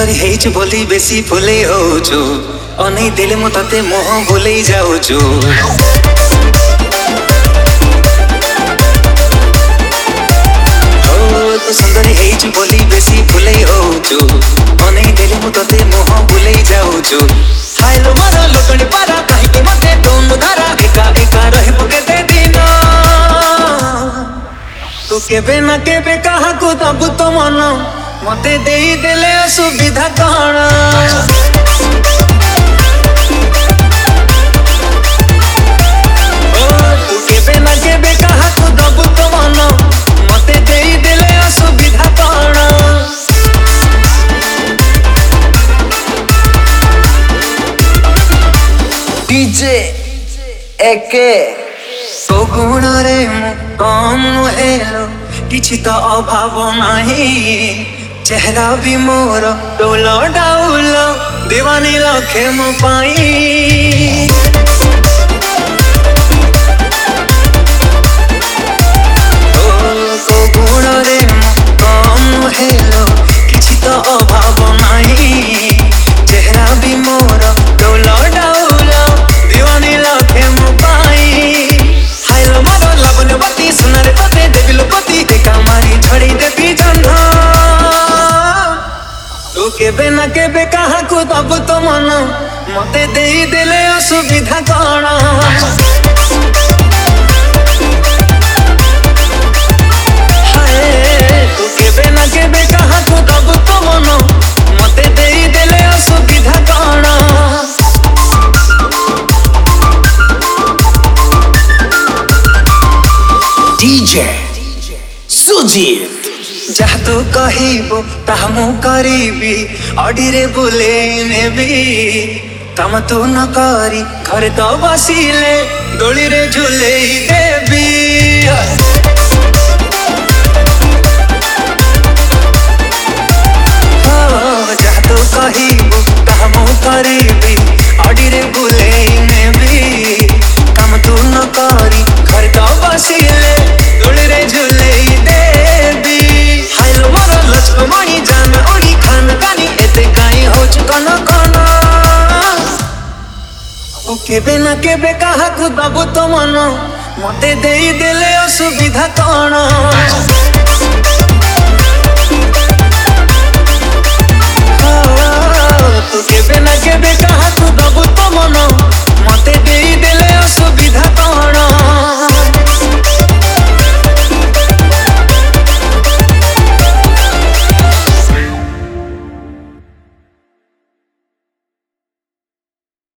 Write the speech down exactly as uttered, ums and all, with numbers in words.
सुंदरी हेइछु बोली बेसी फुले होछु अनै दिल मु तते मोह भुलै जाउछु सुंदरी हेइछु बोली बेसी फुले होछु अनै दिल मु तते मोह भुलै जाउछु हाइलो मारो लोकणी पारा काहे मते दोन धारा एका एका रहबो केते दिन तू केबे ना केबे कहा को दबु तो मन मते देई देले असुविधा कण तू केबे ना केबे कहा को दबु तो मन मते देई देले असुविधा कण डीजे एके तो गुण रे मु कम हेलो किछि तो अभाव नाही चेहरा भी मोर डोलो डाउलो दीवानी लखे मो पाई तो गुण रे मु कम हेलो किछि तो अभाव नाही चेहरा भी मोर डोलो डाउलो दीवानी लखे मो पाई हाइलो मारो लबन बती सुनरे पते देबिलो पति एका मारी छड़ी देबी जन्ना तू केबे ना केबे कहा को दबु तो मन मते देई देले असुविधा कण तू केबे ना केबे कहा को दबु तो मन मते देई देले असुविधा कण डीजे सुजीत जहाँ तू कहिबो ताहा मु करिबी अडिरे बुलेई नेबी काम तू न करी घरे तो बसिले दोली रे झुलेई देबी जहाँ तू कहिबो ताहा मु करिबी अडिरे बुलेई नेबी काम तू न करी घरे तो बसिले दोली रे झुलेई देबी हाइलो मारो लचको मणि जान ओडी खान कानी एते काई होच कन कन ओ केबे ना केबे कहा को दबु तो मन मते देई देले असुविधा कण तू केबे ना केबे